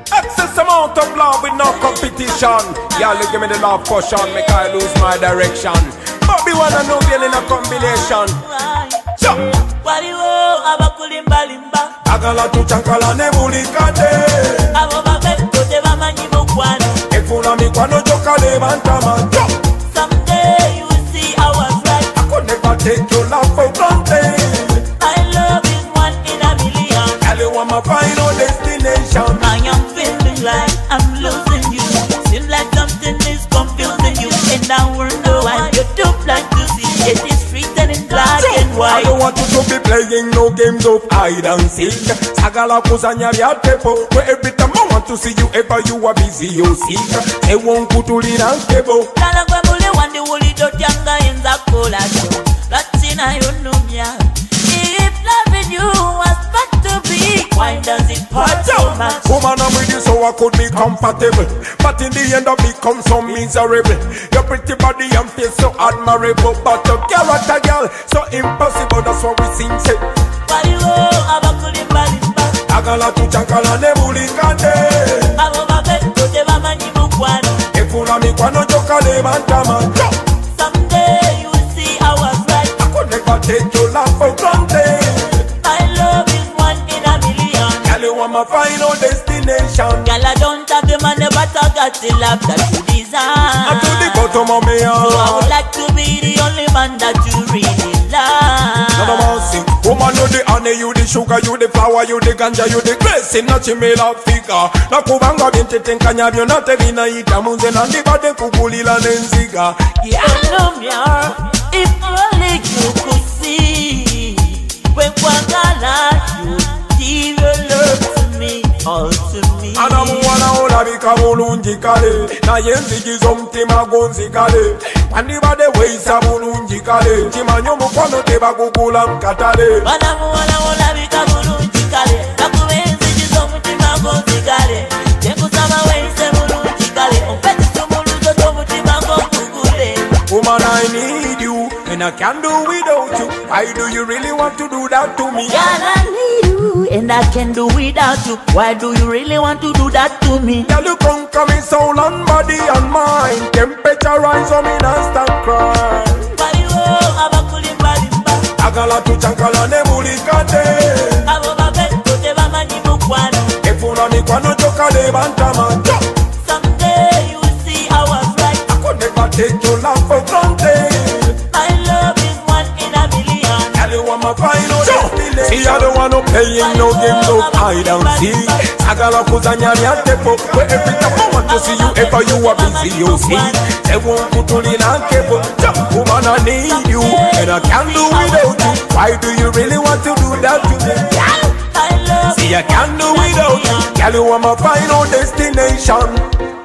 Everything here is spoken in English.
Excess amount of love with no competition. Y'all give me the love potion, make I lose my direction. But be one and no girl in a combination. Waliwo abakulimba limba Agala tu chankala ne bulikade abo babetto tebamanyi mukwano efuna mikwano jokale bantama. Someday you will see I was right. I could never take your love for granted. My love is one in a million. Girl, you are my final destination. I am feeling like I'm losing you. Seems like something is confusing you. And I wonder why you don't like to see it is written in black and I white. don't want you to be playing no games of hide and seek. Sagala kusanya vya tepo, where every time I want to see you ever you are busy you seek. They won't put you in a table. Lala kwa mule wandi wuli dotyanga enza kola show. Latina yunumya. If loving you was meant to be, why does it hurt so much? Woman, I'm with you so I could be comfortable, but in the end I become so miserable. Your pretty body and face so admirable, but your character, girl, so impossible. That's what we sing, say. Waliwo abakulimba limba Agala tu chankala ne bulikade abo babetto tebamanyi mukwano. efuna mikwano jokale bantama. Someday you will see I was right. I could never take your love for granted. My love is one in a million. Girl, you are my final destination. Girl, I don't have the money, but I got the love that you desire. I'm to the bottom of me So I heart. would like to be the only man that you really love. None of us sing. Woman, you the honey, you the sugar, you the flower, you the ganja, you the grace. In a chimela figure. Na kubanga binti tenkanya byona tebina ita munze nandi bade kugulila nenziga. Yeah, if only you could see when Kwangala you give your love to me, all to me. Anamuwana olabika bulungi kale naye nzigiza omutima gonzikale andibadde weeyisa bulungi kale kimanyi omukwano tebagugula mu katale. Banamuwana olabika bulungi kale nakuba enzigi z'omutima gonzigale kyenkusaba weeyise bulungi kale ompetisa omuluzo gy'omutima gongugule. Woman, I need you and I can't do without you. Why do you really want to do that to me? Girl, I need you and I can do without you. Why do you really want to do that to me? Girl, you conquer me soul and body and mind. Temperature rise on me and start cry. Waliwo abakulimba limba Agala tu chankala ne bulikade abo babetto tebamanyi mukwano. efuna mikwano jokale bantama. Someday you will see I was right. I could never take your love for granted. My love is one in a million. Girl, you are my final destination. See, I don't want to play in no games of hide and seek. Sagala kuzanya vya tepo, where every time I want to see you ever you are busy you see. They won't put you in a cable. Woman, I need you and I can't do without you. Why do you really want to do that to me? My love See, I can't do without you. Girl, you are my final destination.